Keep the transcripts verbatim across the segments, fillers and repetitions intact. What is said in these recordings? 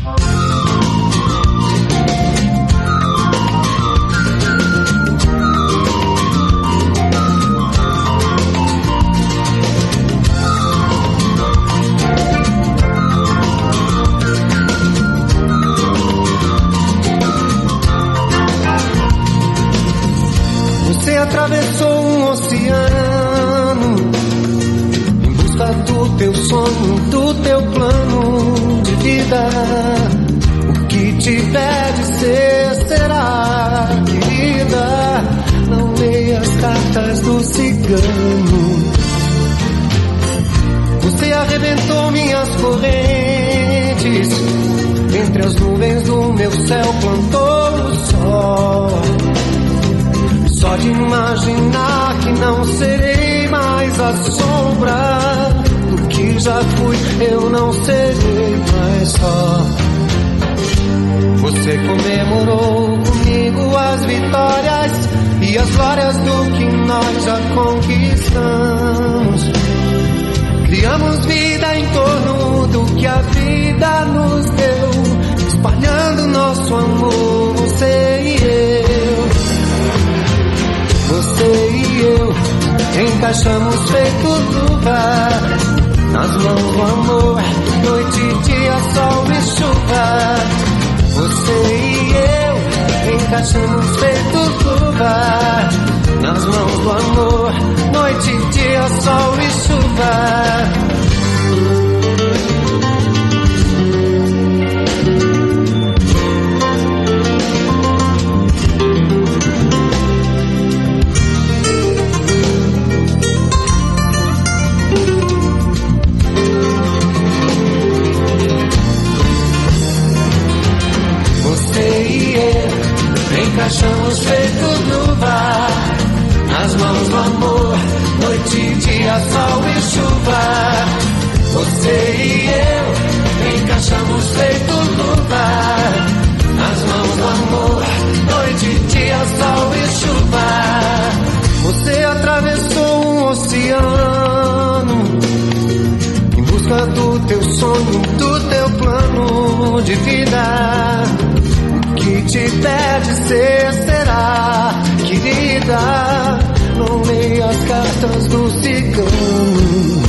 Você atravessou um oceano em busca do teu sonho, do teu plano de vida. O que tiver de ser, será, querida. Não leia as cartas do cigano. Você arrebentou minhas correntes, entre as nuvens do meu céu plantou o sol. Só de imaginar que não serei mais a sombra do que já fui, eu não serei mais só. Você comemorou comigo as vitórias e as glórias do que nós já conquistamos. Criamos vida em torno do que a vida nos deu, espalhando nosso amor, você e eu. Você e eu encaixamos feito luva nas mãos do amor, noite, dia, sol e chuva. Você e eu encaixamos feito luva nas mãos do amor, noite, dia, sol e chuva. Encaixamos feito luva nas mãos do amor, noite, dia, sol e chuva. Você e eu encaixamos feito luva nas mãos do amor, noite, dia, sol e chuva. Você atravessou um oceano em busca do teu sonho, do teu plano de vida. Que tiver de ser, será, querida. Não leia as cartas do cigano.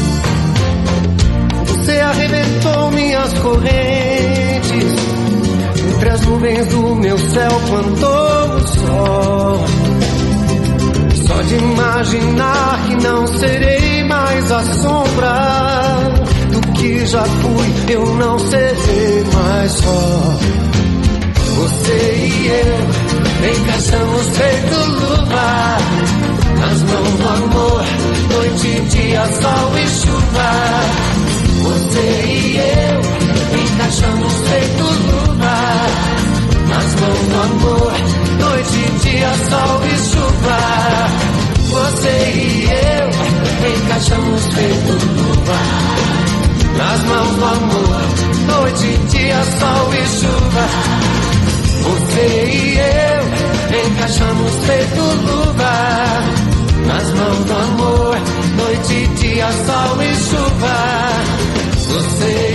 Você arrebentou minhas correntes, entre as nuvens do meu céu plantou o sol. Só de imaginar que não serei mais a sombra do que já fui, eu não serei mais só. Você e eu encaixamos feito luva nas mãos do amor, noite, dia, sol e chuva. Você e eu encaixamos feito luva nas mãos do amor, noite, dia, sol e chuva. Você e eu encaixamos feito luva nas mãos do amor, noite, dia, sol e chuva. Você e eu encaixamos feito luva nas mãos do amor, noite, dia, sol e chuva. Você